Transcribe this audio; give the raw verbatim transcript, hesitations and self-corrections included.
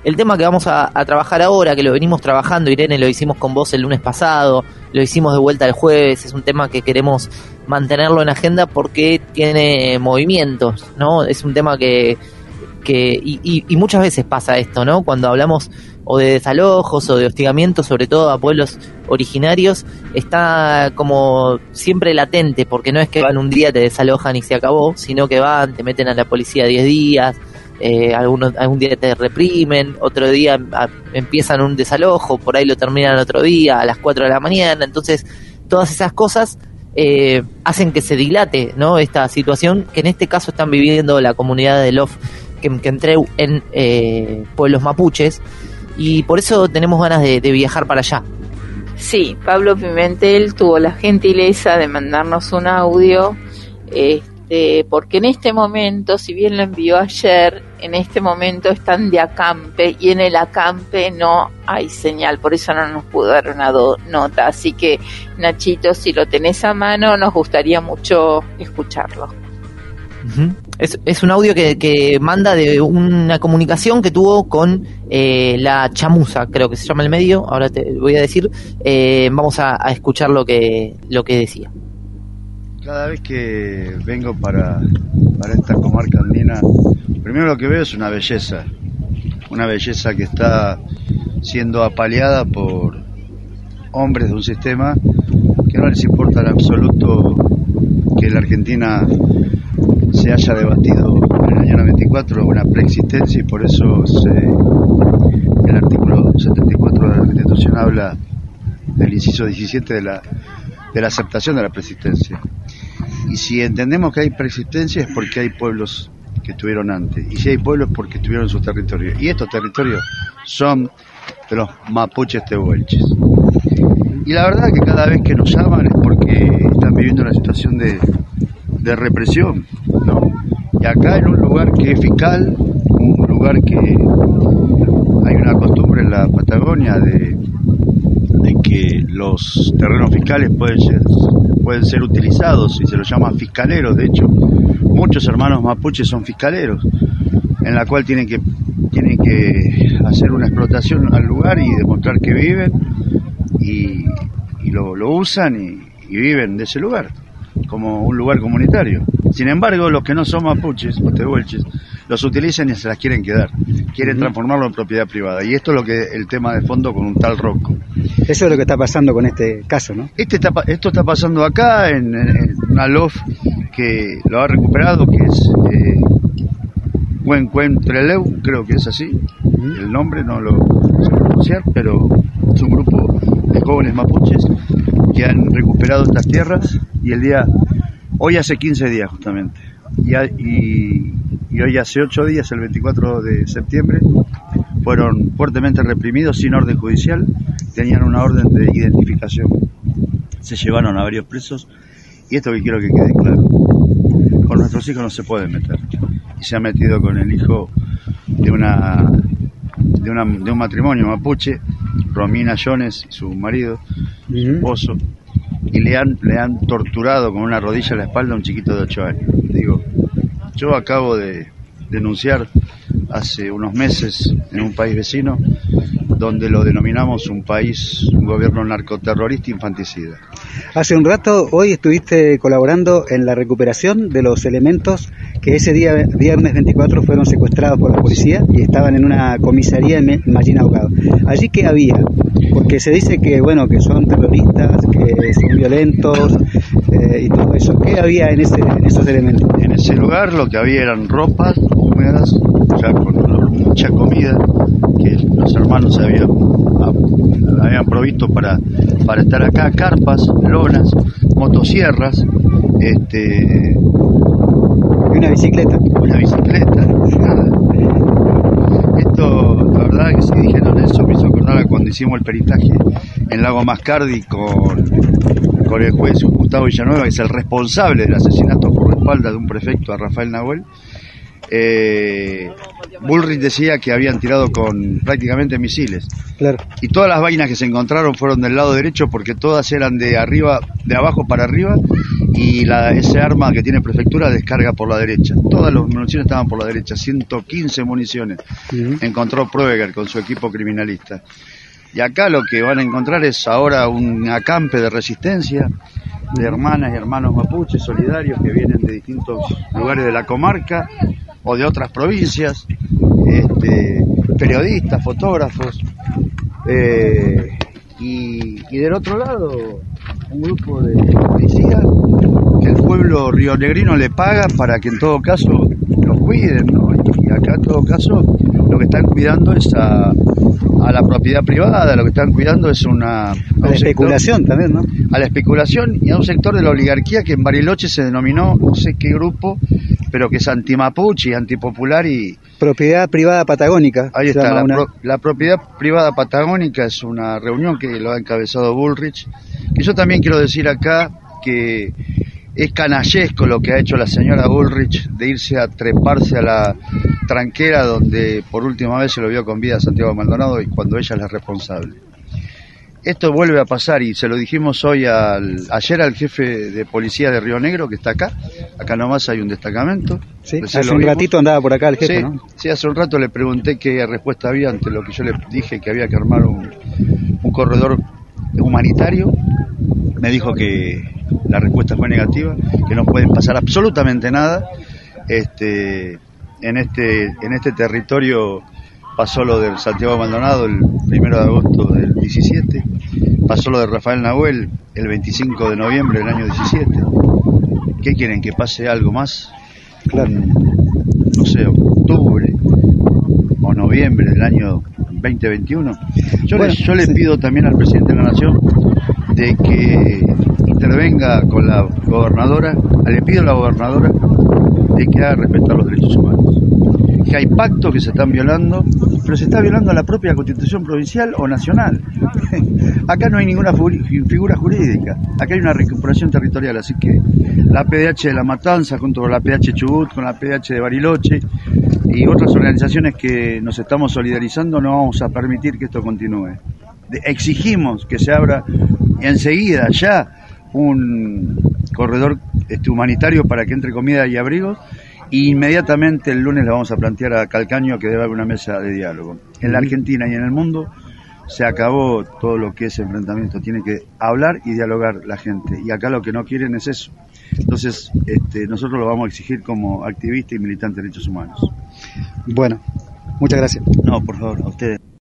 El tema que vamos a, a trabajar ahora, que lo venimos trabajando, Irene, lo hicimos con vos el lunes pasado, lo hicimos de vuelta el jueves, es un tema que queremos mantenerlo en agenda porque tiene movimientos, ¿no? Es un tema que... que y, y, y muchas veces pasa esto, ¿no? Cuando hablamos o de desalojos o de hostigamientos, sobre todo a pueblos originarios, está como siempre latente, porque no es que van un día, te desalojan y se acabó, sino que van, te meten a la policía diez días, eh, algunos, algún día te reprimen, otro día a, empiezan un desalojo, por ahí lo terminan otro día, a las cuatro de la mañana, entonces todas esas cosas eh, hacen que se dilate, ¿no? Esta situación que en este caso están viviendo la comunidad de Lof que, que entré en eh, pueblos mapuches, y por eso tenemos ganas de, de viajar para allá. Sí, Pablo Pimentel tuvo la gentileza de mandarnos un audio, este, porque en este momento, si bien lo envió ayer, en este momento están de acampe y en el acampe no hay señal, por eso no nos pudo dar una do- nota. Así que, Nachito, si lo tenés a mano, nos gustaría mucho escucharlo. Uh-huh. Es, es un audio que, que manda de una comunicación que tuvo con eh, la Chamuza, creo que se llama el medio, ahora te voy a decir, eh, vamos a, a escuchar lo que, lo que decía. Cada vez que vengo para, para esta comarca andina, primero lo que veo es una belleza, una belleza que está siendo apaleada por hombres de un sistema que no les importa en absoluto que la Argentina se haya debatido en el año noventa y cuatro una preexistencia, y por eso se, el artículo setenta y cuatro de la Constitución habla del inciso diecisiete de la, de la aceptación de la preexistencia. Y si entendemos que hay preexistencia es porque hay pueblos que estuvieron antes, y si hay pueblos porque estuvieron en sus territorios, y estos territorios son de los mapuches tehuelches. Y la verdad que cada vez que nos llaman es porque están viviendo una situación de de represión, ¿no? Y acá en un lugar que es fiscal, un lugar que hay una costumbre en la Patagonia de, de que los terrenos fiscales pueden ser, pueden ser utilizados y se los llama fiscaleros. De hecho, muchos hermanos mapuches son fiscaleros, en la cual tienen que tienen que hacer una explotación al lugar y demostrar que viven y, y lo, lo usan y, y viven de ese lugar como un lugar comunitario. Sin embargo, los que no son mapuches o tehuelches los utilizan y se las quieren quedar, quieren transformarlo en propiedad privada, y esto es lo que el tema de fondo con un tal Rocco. Eso es lo que está pasando con este caso, ¿no? Este está, esto está pasando acá en, en una Lof que lo ha recuperado, que es eh, Huencuentreleu, creo que es así, uh-huh. El nombre no lo sé pronunciar, pero es un grupo de jóvenes mapuches que han recuperado estas tierras, y el día, hoy hace quince días justamente, y, y, y hoy hace ocho días, el veinticuatro de septiembre, fueron fuertemente reprimidos sin orden judicial, tenían una orden de identificación, se llevaron a varios presos, y esto que quiero que quede claro, con nuestros hijos no se pueden meter, y se ha metido con el hijo de una de, una, de un matrimonio mapuche, Romina Jones y su marido, su esposo, y le han, le han torturado con una rodilla en la espalda a un chiquito de ocho años. Digo, yo acabo de denunciar hace unos meses en un país vecino donde lo denominamos un país, un gobierno narcoterrorista infanticida. Hace un rato, hoy estuviste colaborando en la recuperación de los elementos que ese día, viernes veinticuatro, fueron secuestrados por la policía y estaban en una comisaría en Mallina Ahogado. ¿Allí qué había? Porque se dice que, bueno, que son terroristas, que son violentos eh, y todo eso. ¿Qué había en, ese, en esos elementos? En ese lugar lo que había eran ropas húmedas, ya con mucha comida que los hermanos habían, habían provisto para, para estar acá, carpas, lonas, motosierras, este, y una bicicleta. Una bicicleta, nada. Esto, la verdad que si dijeron eso me hizo acordar a cuando hicimos el peritaje en Lago Mascardi con, con el juez Gustavo Villanueva, que es el responsable del asesinato por la espalda de un prefecto a Rafael Nahuel. Eh, Bullrich decía que habían tirado con prácticamente misiles, claro. Y todas las vainas que se encontraron fueron del lado derecho, porque todas eran de arriba, de abajo para arriba, y la, ese arma que tiene prefectura descarga por la derecha. Todas las municiones estaban por la derecha, ciento quince municiones. Uh-huh. Encontró Proeger con su equipo criminalista. Y acá lo que van a encontrar es ahora un acampe de resistencia de hermanas y hermanos mapuches solidarios que vienen de distintos lugares de la comarca o de otras provincias, este, periodistas, fotógrafos, eh, y, y del otro lado un grupo de policías que el pueblo rionegrino le paga para que en todo caso los cuiden, ¿no? Y acá en todo caso lo que están cuidando es a, a la propiedad privada, lo que están cuidando es una... A la especulación sector, también, ¿no? A la especulación y a un sector de la oligarquía que en Bariloche se denominó, no sé qué grupo, pero que es antimapuche y antipopular y... Propiedad privada patagónica. Ahí está, la, una... pro, la propiedad privada patagónica es una reunión que lo ha encabezado Bullrich, que yo también quiero decir acá que es canallesco lo que ha hecho la señora Bullrich de irse a treparse a la tranquera donde por última vez se lo vio con vida a Santiago Maldonado y cuando ella es la responsable. Esto vuelve a pasar y se lo dijimos hoy al, ayer al jefe de policía de Río Negro que está acá, acá nomás hay un destacamento. Sí, hace un ratito andaba por acá el jefe, sí, ¿no? Sí, hace un rato le pregunté qué respuesta había ante lo que yo le dije que había que armar un, un corredor humanitario. Me dijo que la respuesta fue negativa, que no pueden pasar absolutamente nada. Este, en este, en este territorio pasó lo del Santiago Maldonado el primero de agosto del diecisiete, pasó lo de Rafael Nahuel el veinticinco de noviembre del año diecisiete. ¿Qué quieren? ¿Que pase algo más? Claro. No sé, octubre o noviembre del año veinte veintiuno. Yo, bueno, le, yo le pido también al presidente de la Nación de que intervenga con la gobernadora, le pido a la gobernadora de que haga respetar los derechos humanos. Que hay pactos que se están violando, pero se está violando la propia Constitución provincial o nacional. Acá no hay ninguna figura jurídica, acá hay una recuperación territorial, así que la P D H de La Matanza junto con la P D H Chubut, con la P D H de Bariloche y otras organizaciones que nos estamos solidarizando, no vamos a permitir que esto continúe. Exigimos que se abra enseguida ya un corredor este, humanitario para que entre comida y abrigos. Y inmediatamente el lunes le vamos a plantear a Calcaño que debe haber una mesa de diálogo. En la Argentina y en el mundo se acabó todo lo que es enfrentamiento, tiene que hablar y dialogar la gente, y acá lo que no quieren es eso. Entonces este, nosotros lo vamos a exigir como activista y militante de derechos humanos. Bueno, muchas gracias. No, por favor, a ustedes.